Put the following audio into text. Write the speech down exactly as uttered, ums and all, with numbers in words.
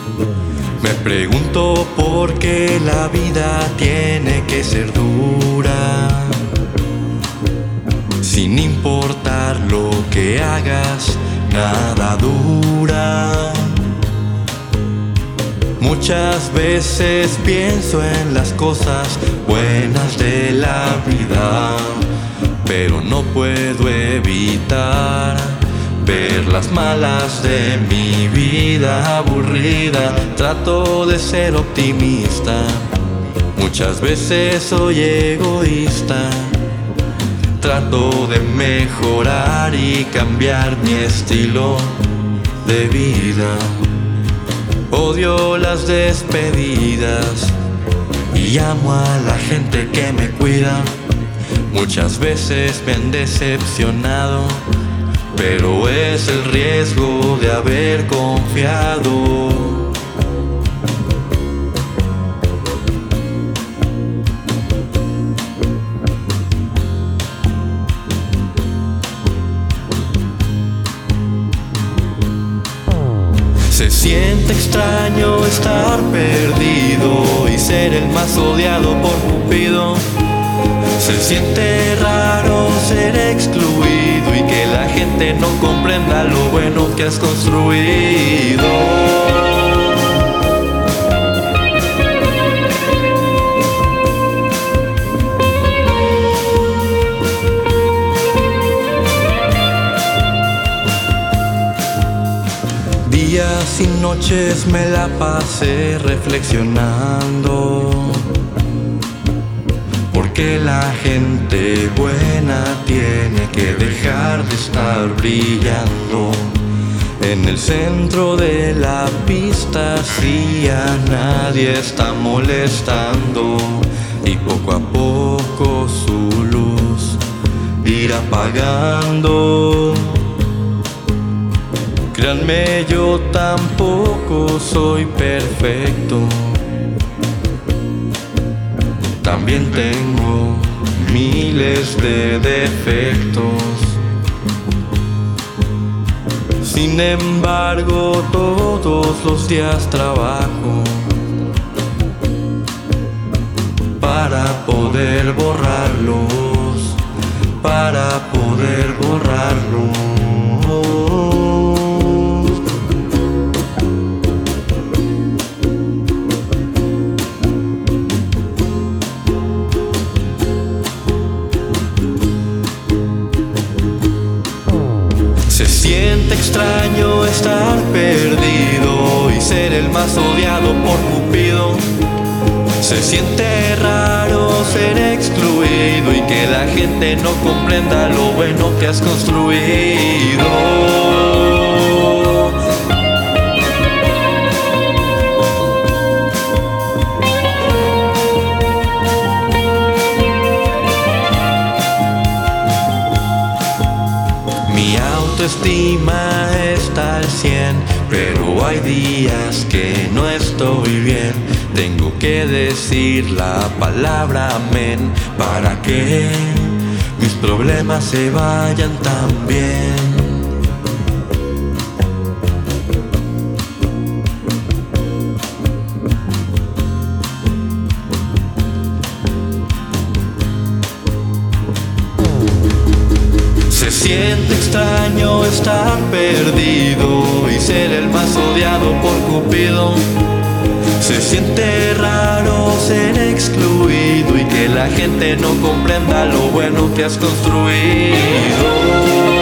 Me pregunto por qué la vida tiene que ser dura, sin importar lo que hagas, nada dura. Muchas veces pienso en las cosas buenas de la vida, pero no puedo evitar ver las malas de mi vida aburrida. Trato de ser optimista, muchas veces soy egoísta. Trato de mejorar y cambiar mi estilo de vida. Odio las despedidas y amo a la gente que me cuida. Muchas veces me han decepcionado, pero es el riesgo de haber confiado. Se siente extraño estar perdido y ser el más odiado por Cupido. Se siente raro ser excluido y que la gente no comprenda lo bueno que has construido. Días y noches me la pasé reflexionando, porque la gente buena tiene que dejar de estar brillando en el centro de la pista, si a nadie está molestando, y poco a poco su luz irá apagando. Créanme, yo tampoco soy perfecto, también tengo miles de defectos. Sin embargo, todos los días trabajo para poder borrarlos, para poder borrarlos. Se siente extraño estar perdido y ser el más odiado por Cupido. Se siente raro ser excluido y que la gente no comprenda lo bueno que has construido. Mi autoestima está al cien, pero hay días que no estoy bien. Tengo que decir la palabra amén para que mis problemas se vayan también. Se siente extraño estar perdido y ser el más odiado por Cupido. Se siente raro ser excluido y que la gente no comprenda lo bueno que has construido.